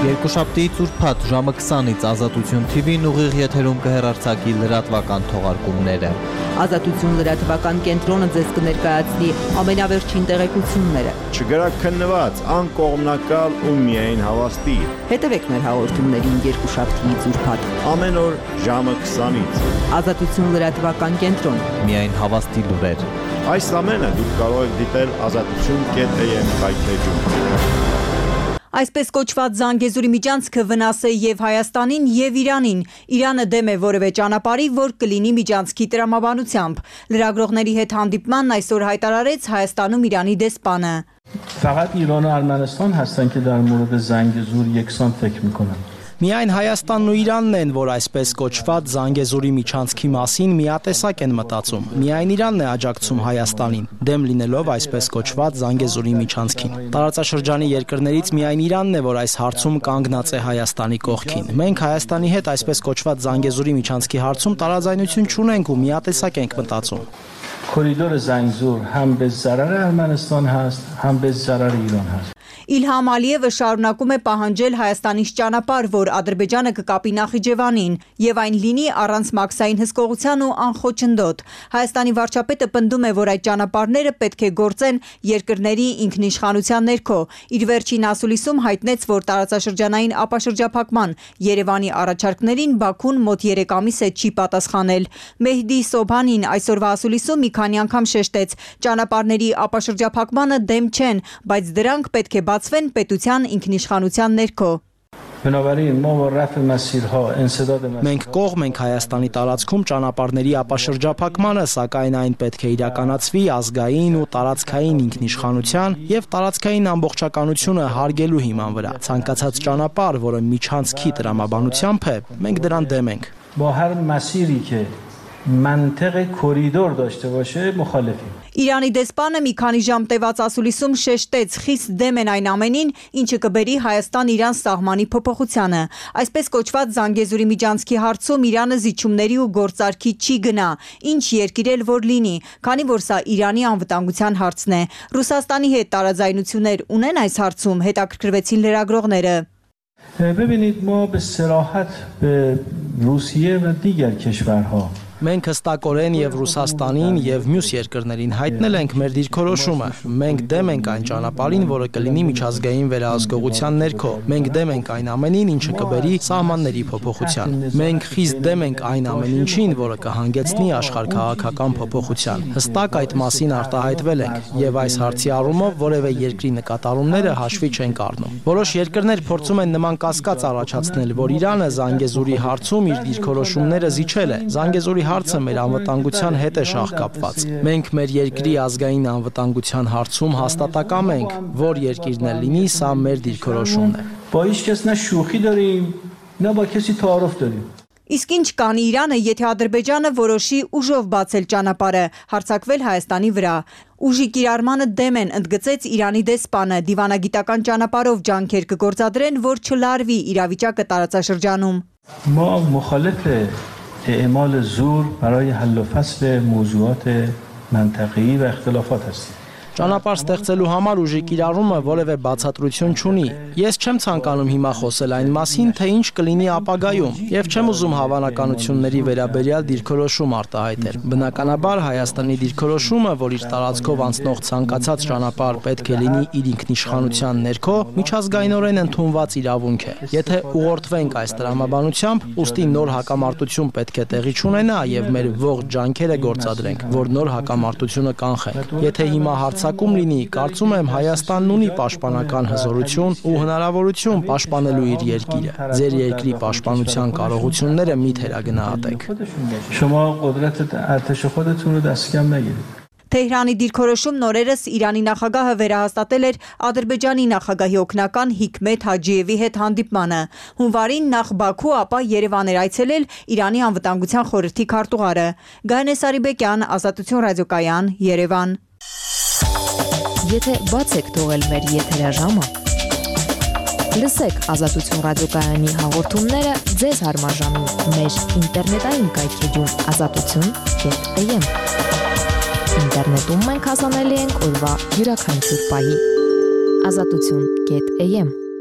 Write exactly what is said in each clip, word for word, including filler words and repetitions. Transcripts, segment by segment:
Երկուշաբթիից ուրբաթ ժամը քսանից Ազատություն թի վին ուղիղ եթերում կհեռարձակի լրատվական թողարկումները։ Ազատություն լրատվական կենտրոնը ձեզ կներկայացնի ամենավերջին տեղեկությունները։ Չգրաքննված, անկողմնակալ ու միայն հավաստի։ Հետևեք մեր հաղորդումներին երկուշաբթիից ուրբաթ Ամեն օր ժամը քսանից։ Ազատություն լրատվական կենտրոն։ Միայն հավաստի լուրեր։ Այս ամենը դուք կարող եք դիտել ազատություն կետ am կայքեջում։ Այսպես կոչված Զանգեզուրի միջանցքը վնաս է և Հայաստանին և Իրանին։ Իրանը դեմ է որևէ ճանապարհի, որ կլինի միջանցքի տրամաբանությամբ։ Լրագրողների հետ հանդիպման այսօր հայտարարեց Հայաստանում Իրանի դեսպանը։ فقط ایران و ارمنستان هستن که در مورد زنگزور یکسان فکر میکنن. Միայն Հայաստանն ու Իրանն են, որ այսպես կոչված Զանգեզուրի միջանցքի մասին միատեսակ են մտածում։ Միայն Իրանն է աջակցում Հայաստանին, դեմ լինելով այսպես կոչված Զանգեզուրի միջանցքին։ Տարածաշրջանի երկրներից միայն Իրանն է, որ այս հարցում կանգնած է Հայաստանի կողքին։ Մենք Հայաստանի հետ այսպես կոչված Զանգեզուրի միջանցքի հարցում տարաձայնություն չունենք ու միատեսակ ենք մտածում։ کوریدور زنگزور هم به ضرر ارمنستان هست هم به ضرر ایران هست. Իլհամ Ալիևը շարունակում է պահանջել Հայաստանից ճանապարհ, որ Ադրբեջանը կկապի Նախիջևանին, եւ այն լինի առանց մաքսային հսկողության ու անխոչնդոտ։ Հայաստանի վարչապետը պնդում է, որ այդ ճանապարհները պետք է գործեն երկրների ինքնիշխանության ներքո։ Իր վերջին ասուլիսում հայտնեց, որ տարածաշրջանային ապաշրջափակման Երևանի առաջարկներին Բաքուն մոտ երեք ամիս է չի պատասխանել։ Մեհդի Սոբհանին այսօրվա ասուլիսում մի քանի անգամ շեշտեց. ճանապարհների ապաշրջափակմանը դեմ չեն, բայց դրանք պետք է բացվեն պետության ինքնիշխանության ներքո։ Մենք կողմ ենք Հայաստանի տարածքում ճանապարհների ապաշրջափակմանը, սակայն այն պետք է իրականացվի ազգային ու տարածքային ինքնիշխանության եւ տարածքային ամբողջականությունը հարգելու հիման վրա։ Ցանկացած ճանապարհ, որը միջանցքի տրամաբանությամբ է, մենք դրան դեմ ենք։ منطق کوریدور داشته باشه مخالفیم. Իրանի դեսպանը մի քանի ժամ տևած ասուլիսում շեշտեց խիստ դեմ են այն ամենին, ինչը կբերի Հայաստան-Իրան սահմանի փոփոխությանը։ Այսպես կոչված Զանգեզուրի միջանցքի հարցում Իրանը զիջումների ու գործարքի չի գնա, ինչ երկիր էլ որ լինի, քանի որ սա Իրանի անվտանգության հարցն է։ Ռուսաստանի հետ տարաձայնություններ ունեն այս հարցում, հետաքրքրվեցին լրագրողները։ ببینید ما به صراحت به روسیه و دیگر کشورها Մենք հստակորեն եւ Ռուսաստանին եւ մյուս երկրներին հայտնել ենք մեր դիրքորոշումը։ Մենք դեմ ենք այն ճանապարհին, որը կլինի միջազգային վերահսկողության ներքո։ Մենք դեմ ենք այն ամենին, ինչը կբերի սահմանների փոփոխության։ Մենք խիստ դեմ ենք այն ամեն ինչին, որը կհանգեցնի աշխարհքաղաքական փոփոխության։ Հստակ այդ մասին արտահայտվել ենք եւ այս հարցի առումով որևէ երկրի նկատառումները հաշվի չենք առնում։ Որոշ երկրներ փորձում են նման կասկած առաջացնել, որ Իրանը Զանգեզուրի հարցում իր դիրքորոշումները զիջել է։ Զանգեզուրի հարցը մեր անվտանգության հետ է շահկապված։ Մենք մեր երկրի ազգային անվտանգության հարցում հաստատակամ ենք, որ երկիրն է լինի, սա մեր դիրքորոշումն է։ با هیچ کس نه شوخی داریم نه با کسی تعارف داریم. Իսկ ինչ կանի Իրանը, եթե Ադրբեջանը որոշի ուժով բացել ճանապարհը, հարձակվել Հայաստանի վրա։ Ուժի կիրառմանը դեմ են, ընդգծեց Իրանի դեսպանը, դիվանագիտական ճանապարհով ջանքեր կգործադրեն, որ չլարվի իրավիճակը տարածաշրջանում։ ما مخالف اعمال زور برای حل و فصل موضوعات منطقه‌ای و اختلافات هستیم. Ճանապարհ ստեղծելու համար ուժի կիրառումը որևէ բացատրություն չունի։ Ես չեմ ցանկանում հիմա խոսել այն մասին, թե ինչ կլինի ապագայում, եւ չեմ ուզում հավանականությունների վերաբերյալ դիրքորոշում արտահայտել։ Բնականաբար Հայաստանի դիրքորոշումը, որ իր տարածքով անցնող ցանկացած ճանապարհ պետք է լինի իր ինքնիշխանության ներքո, միջազգայինորեն ընդունված իրավունք է։ Եթե ուղղորդվենք այս տրամաբանությամբ, ուստի նոր հակամարտություն պետք է տեղի չունենա եւ մեր ողջ ջանքերը գործադրենք, որ նոր հակամարտությունը կանխենք։ Եթե հիմա Հարձակում լինի, կարծում եմ Հայաստանն ունի պաշտպանական հզորություն ու հնարավորություն պաշտպանելու իր երկիրը։ Ձեր երկրի պաշտպանության կարողությունները մի թերագնահատեք։ شما قدرت ارتش خودتون رو دست کم نگیرید. Թեհրանի դիրքորոշումն օրերս Իրանի նախագահը վերահաստատել էր Ադրբեջանի նախագահի օգնական Հիկմետ Հաջիևի հետ հանդիպմանը։ Հունվարին նախ Բաքու, ապա Երևան էր այցելել Իրանի անվտանգության խորհրդի քարտուղարը։ Գայանե Սարիբեկյան, Ազատություն ռադիոկայան, Երևան։ Եթե բաց եք թողել մեր եթերաժամը, լսեք Ազատություն ռադիոկայանի հաղորդումները ձեզ հարմարժամին մեր ինտերնետային կայքեջում ազատություն կետ am։ Ինտերնետում մենք հասանելի ենք օրվա յուրաքանչյուր պահի։ ազատություն կետ am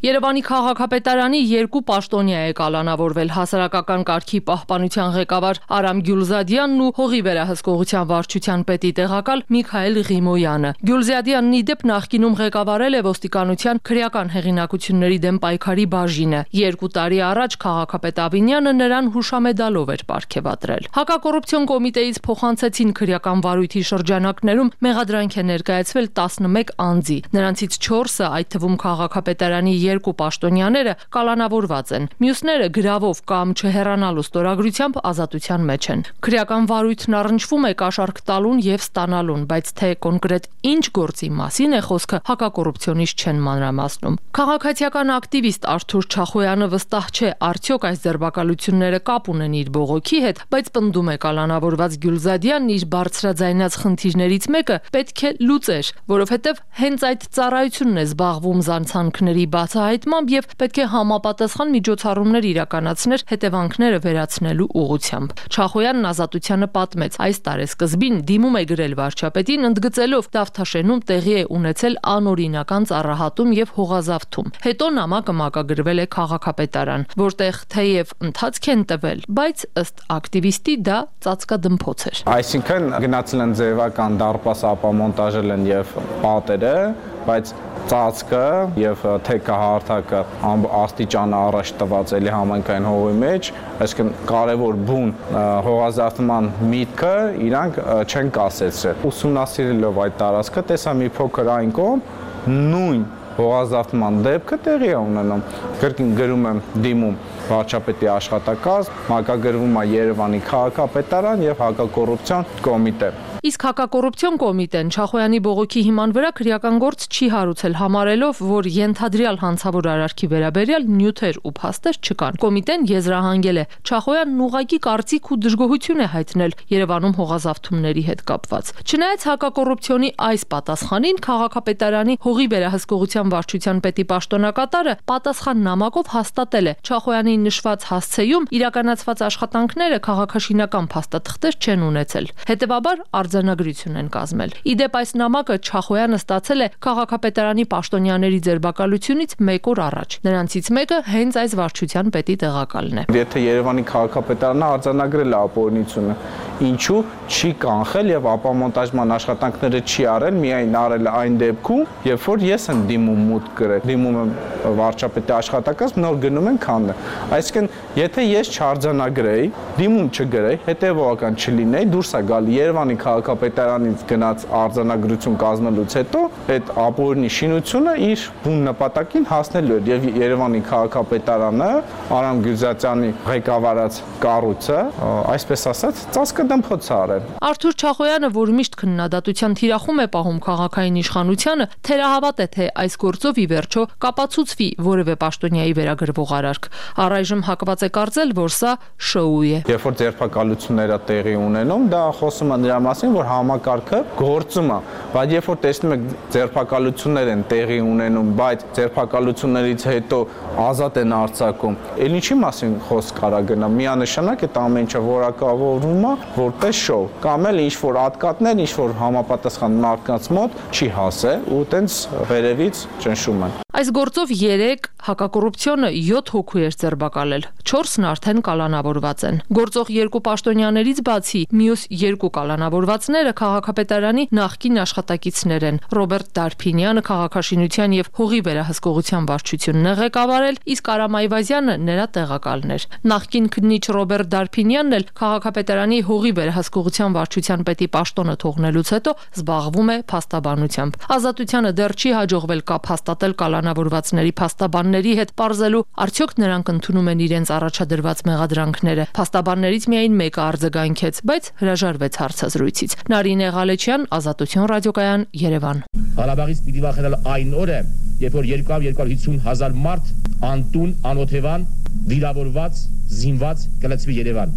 Երևանի քաղաքապետարանի երկու պաշտոնյա է կալանավորվել հասարակական կարգի պահպանության ղեկավար Արամ Գյուլզադյանն ու հողի վերահսկողության վարչության պետի տեղակալ Միքայել Ղիմոյանը։ Գյուլզադյանն ի դեպ նախկինում ղեկավարել է ոստիկանության քրեական հեղինակությունների դեմ պայքարի բաժինը։ Երկու տարի առաջ քաղաքապետ Ավինյանը նրան հուշամեդալով էր պարգևատրել։ Հակակոռուպցիոն կոմիտեից փոխանցեցին քրեական վարույթի շրջանակներում մեղադրանք է ներկայացվել տասնմեկ անձի։ Նրանցից չորսը, այդ թվում քաղաքապետարանի երկու պաշտոնյաները կալանավորված են։ Մյուսները գրավով կամ չհեռանալու ստորագրությամբ ազատության մեջ են։ Քրեական վարույթն առնչվում է կաշառք տալուն եւ ստանալուն, բայց թե կոնկրետ ինչ գործի մասին է խոսքը հակակոռուպցիոնից չեն մանրամասնում։ Քաղաքացիական ակտիվիստ Արթուր Չախոյանը վստահ չէ, արդյոք այս ձերբակալությունները կապ ունեն իր բողոքի հետ, բայց պնդում է կալանավորված Գյուլզադյանն իր բարձրաձայնած խնդիրներից մեկը պետք է լուծեր, որովհետեւ հենց այդ ծառայությունն է զբաղվում զանցանքների բացահայտմամբ եւ պետք է համապատասխան միջոցառումներ իրականացներ հետևանքները վերացնելու ուղղությամբ։ Չախոյանն ազատությանը պատմեց, այս տարեսկզբին դիմում է գրել վարչապետին, ընդգծելով Դավթաշենում տեղի է ունեցել անօրինական ծառահատում եւ հողազավթում։ Հետո նամակը մակագրվել է քաղաքապետարան, որտեղ թեև ընթացք են տվել, բայց ըստ ակտիվիստի դա ծածկադմփոց էր։ Այսինքն գնացել են ձևական դարպաս ապամոնտաժել են եւ պատերը, բայց ծածկը եւ թեքահարթակը աստիճանը առաջ տված էլի համայնքային հողի մեջ, այսինքն կարևոր բուն հողազավթման միտքը իրանք չեն կասեցրել։ Ուսումնասիրելով այդ տարածքը տեսա մի փոքր այն կողմ նույն հողազավթման դեպքը տեղի է ունենում։ Կրկին գրում եմ դիմում վարչապետի աշխատակազմ, մակագրվում է Երևանի քաղաքապետարան եւ հակակոռուպցիոն կոմիտե։ Իսկ հակակոռուպցիոն կոմիտեն Չախոյանի բողոքի հիման վրա քրեական գործ չի հարուցել, համարելով, որ ենթադրյալ հանցավոր արարքի վերաբերյալ նյութեր ու փաստեր չկան։ Կոմիտեն եզրահանգել է Չախոյանն ուղղակի կարծիք ու դժգոհություն է հայտնել Երևանում հողազավթումների հետ կապված։ Չնայած հակակոռուպցիոնի այս պատասխանին քաղաքապետարանի հողի վերահսկողության վարչության պետի պաշտոնակատարը պատասխան նամակով հաստատել է Չախոյանի նշված հասցեում իրականացված աշխատանքները քաղաքաշինական փաստաթղթեր չեն ունեցել։ Հետևաբար արձանագրություն են կազմել։ Իդեպ այս նամակը Չախոյանը ստացել է քաղաքապետարանի պաշտոնյաների ձերբակալությունից մեկ օր առաջ։ Նրանցից մեկը հենց այս վարչության պետի տեղակալն է։ Եթե Երևանի քաղաքապետարանը արձանագրել է ապօրինությունը, ինչու չի կանխել եւ ապամոնտաժման աշխատանքները չի արել, միայն արել այն դեպքում, երբ որ ես եմ դիմում մուտք գրել, դիմում եմ վարչապետի աշխատակազմ, նոր գնում են քանդը։ Այսինքն, եթե ես չարձանագրեի, դիմում չգրեի, հետեւողական չլինեի, դուրս է գալի Երևանի քաղաքապետարանից գնաց արձանագրություն կազմելուց հետո այդ ապօրինի շինությունը իր բուն նպատակին հասնելու էր եւ Երևանի քաղաքապետարանը Արամ Գյուլզադյանի ղեկավարած կառույցը, այսպես ասած, ծածկադմփոց է արել։ Արթուր Չախոյանը, որ միշտ քննադատության թիրախում է պահում քաղաքային իշխանությանը, թերահավատ է, թե այս գործով ի վերջո կապացուցվի որևէ պաշտոնյայի վերագրվող արարք։ Առայժմ հակված է կարծել, որ սա շոու է։ Երբ որ ձերբակալությունները տեղի ունենում, դա խոսում է նրա մասին, որ համակարգը գործում է, բայց երբ որ տեսնում եք ձերբակալություններ են տեղի ունենում, բայց ձերբակալություններից հետո ազատ են արձակում, ել ինչի մասին խոսք կարա գնա, միանշանակ այդ ամեն ինչը որակավորվում է որպես շոու, կամ էլ ինչ որ ատկատներ, ինչ որ համապատասխան մարդկանց մոտ չի հասել ու տենց վերևից ճնշում են։ Այս գործով երեք հակակոռուպցիոնը յոթ հոգու էր ձերբակալել, չորսն արդեն կալանավորված են։ Գործող երկու պաշտոնյաներից բացի մյուս երկու կալանավորվածները քաղաքապետարանի նախկին աշխատակիցներ են։ Ռոբերտ Դարփինյանը քաղաքաշինության եւ հողի վերահսկողության վարչությունն է ղեկավարել, իսկ Արամ Այվազյանը նրա տեղակալն էր։ Նախկին քննիչ Ռոբերտ Դարփինյանն էլ քաղաքապետարանի հողի վերահսկողության վարչության պետի պաշտոնը թողնելուց հետո զբաղվում է փաստաբանությամբ։ Ազատությանը դեռ չի հաջողվել կապ հաստատել կալանավորվածների փաստաբանների հետ, պարզելու արդյոք նրանք ընդունում են իրենց առաջադրված մեղադրանքները։ Փաստաբաններից միայն մեկը արձագանքեց, բայց հրաժարվեց հարցազրույցից։ Նարինե Ղալեչյան, Ազատություն ռադիոկայան, Երևան։ Ղարաբաղից պիտի վախենալ այն օրը, երբ որ երկու հարյուր հիսուն հազար մարդ անտուն, անօթևան, վիրավորված, զինված կլցվի Երևան։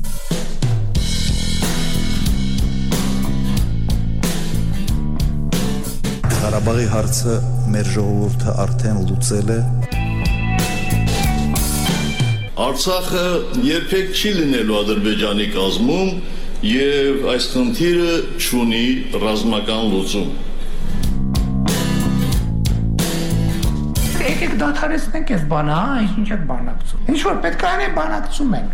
Ղարաբաղի հարցը մեր ժողովուրդը արդեն լուծել է։ Արցախը երբեք չի լինելու Ադրբեջանի կազմում եւ այս խնդիրը չունի ռազմական լուծում։ Եկեք դադարեցնենք այս բանը, հա, ինչ եք բանակցում։ Ինչ որ պետք է անեն բանակցում ենք։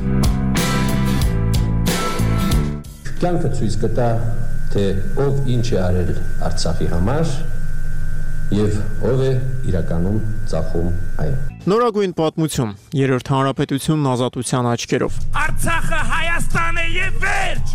Կյանքը ցույց կտա, թե ով ինչ է արել Արցախի համար եւ ով է իրականում ծախում այն։ Նորագույն պատմություն, երրորդ հանրապետությունն ազատության աչքերով։ Արցախը Հայաստան է եւ վերջ։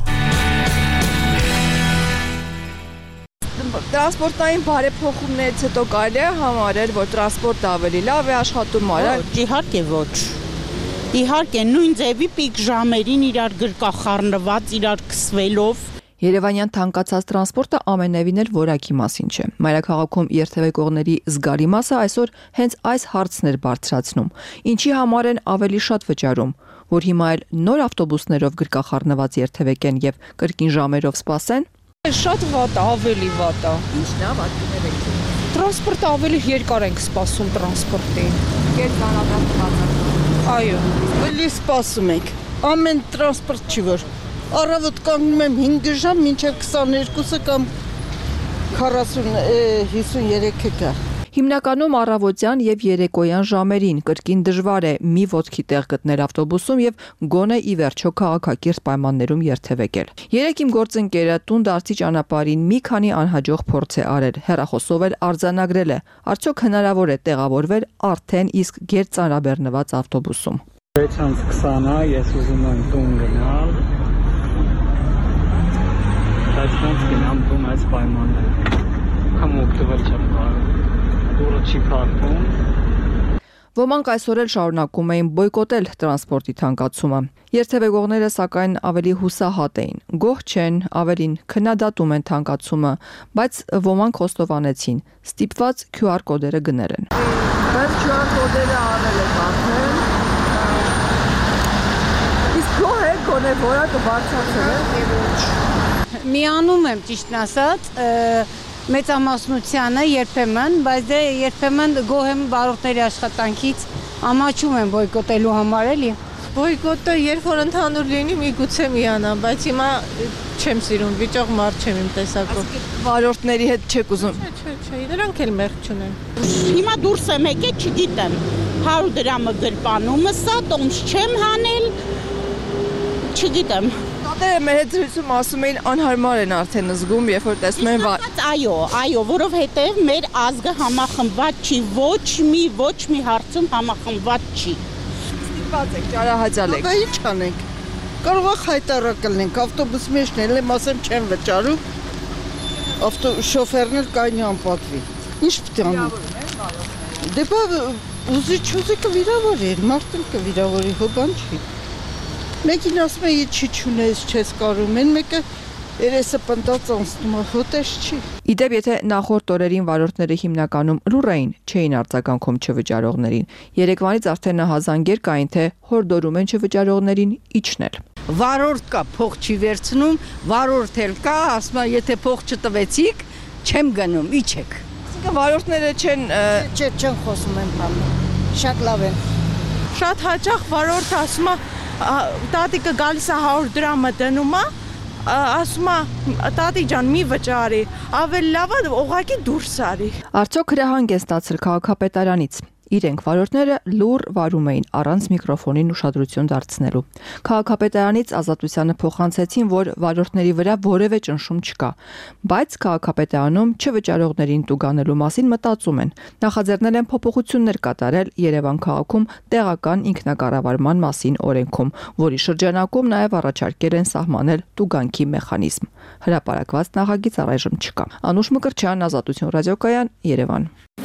Տրանսպորտային բարեփոխումներից հետո կարելի է համարել, որ տրանսպորտը ավելի լավ է աշխատում արել։ Իհարկե ոչ։ Իհարկե նույն ձևի պիկ ժամերին իրար գրկախառնված, իրար քսվելով։ Երևանյան թանկացած տրանսպորտը ամենևին էլ որակի մասին չէ։ Մայրաքաղաքում երթևեկողների զգալի մասը այսօր հենց այս հարցն էր բարձրացնում։ Ինչի համար են ավելի շատ վճարում, որ հիմա էլ նոր ավտոբուսներով գրկախառնված երթևեկեն եւ կրկին ժամերով սպասեն։ Շատ վատ է, ավելի վատ է։ Ինչն է վատը։ Տրանսպորտը ավելի երկար ենք սպասում տրանսպորտին։ Երկարաբար։ Այո, ավելի սպասում ենք։ Ամեն տրանսպորտ չի որ առավոտ կանգնում եմ հինգ ժամ, մինչև քսաներկուսը կամ քառասուն հիսուներեքը գա։ Հիմնականում առավոտյան եւ երեկոյան ժամերին կրկին դժվար է մի ոտքի տեղ գտնել ավտոբուսում եւ գոնե ի վերջո քաղաքակիրթ պայմաններում երթևեկել։ Երեք իմ գործընկերը տուն-դարձի ճանապարհին մի քանի անհաջող փորձ է արել, հեռախոսով էլ արձանագրել է, արդյոք հնարավոր է տեղավորվել արդեն իսկ գերծանրաբեռնված ավտոբուսում։ շեсть քսանա ես ուզում եմ տուն գնալ։ Այսպես գնամ տուն այս պայմաններում։ Կամ օգտվել չեմ կարող։ Դուրը չի փակվում։ Ոմանք այսօր էլ շարունակում էին բոյկոտել տրանսպորտի թանկացումը։ Երթևեկողները սակայն ավելի հուսահատ էին։ Գոհ չեն, ավելին քննադատում են թանկացումը, բայց ոմանք խոստովանեցին, ստիպված Q R կոդերը գնել են։ Բայց Q R կոդերը արել եք արդեն։ Իսկ գոհ եք, գոնե որակը բարձրացել է։ Միանում եմ ճիշտն ասած, մեծամասնությանը երբեմն, բայց դե երբեմն գոհ եմ վարորդների աշխատանքից, ամաչում եմ բոյկոտելու համար էլի։ Բոյկոտը երբ որ ընդհանուր լինի, միգուցե միանամ, բայց հիմա չեմ սիրում, վիճող մարդ չեմ իմ տեսակով։ Վարորդների հետ չեք ուզում։ Չէ, չէ, չէ, դրանք էլ մեղք չունեն։ Հիմա դուրս եմ եկել, չգիտեմ, հարյուր դրամը գրպանումը սա, տոմս չեմ հանել, չգիտեմ։ Տատերը մեր հետ զրույցում ասում էին անհարմար են արդեն զգում, երբ որ տեսնում են վար։ Այո, այո, որովհետև մեր ազգը համախմբված չի, ոչ մի ոչ մի հարցում համախմբված չի։ Ստիպված եք, ճարահաճալ եք։ Դա ինչ անենք։ Կարող է խայտարակ լինենք, ավտոբուս մեջն էլ եմ ասեմ չեմ վճարում։ Ավտո շոֆերն էլ կայնի անպատվի։ Ինչ պետք է անենք։ Դե բա ուզի չուզի կվիրավորի, մարդն կվիրավորի, հո բան չի։ Մեկին ասում է չի չունես, չես կարում են, մեկը երեսը պնդած անցնում է, հոտես չի։ Իդեպ, եթե նախորդ օրերին վարորդները հիմնականում լուռ էին, չէին արձագանքում չվճարողներին, երեկվանից արդեն նահազանգեր կային, թե հորդորում են չվճարողներին իջնել։ Վարորդ կա, փող չի վերցնում, վարորդ էլ կա, ասում է եթե փող չտվեցիք, չեմ գնում, իջեք։ Այսինքն վարորդները չեն Չէ, չեն խոսում են բանը։ Շատ լավ են։ Շատ հաճախ վարորդը ասում է տատիկը գալիս է հարյուր դրամը դնում է, ասում է տատի ջան մի վճարի, ավելի լավ է ուղղակի դուրս արի։ Արդյոք հրահանգ է ստացել քաղաքապետարանից։ Իրենք վարորդները լուռ վարում էին առանց միկրոֆոնին ուշադրություն դարձնելու։ Քաղաքապետարանից Ազատությանը փոխանցեցին, որ վարորդների վրա որևէ ճնշում չկա, բայց քաղաքապետարանում չվճարողներին տուգանելու մասին մտածում են։ Նախաձեռնել են փոփոխություններ կատարել Երևան քաղաքում տեղական ինքնակառավարման մասին օրենքում, որի շրջանակում նաև առաջարկել են սահմանել տուգանքի մեխանիզմ։ Հրապարակված նախագիծ առայժմ չկա։ Անուշ Մկրտչյան, Ազատություն ռադիոկայան, Երևան։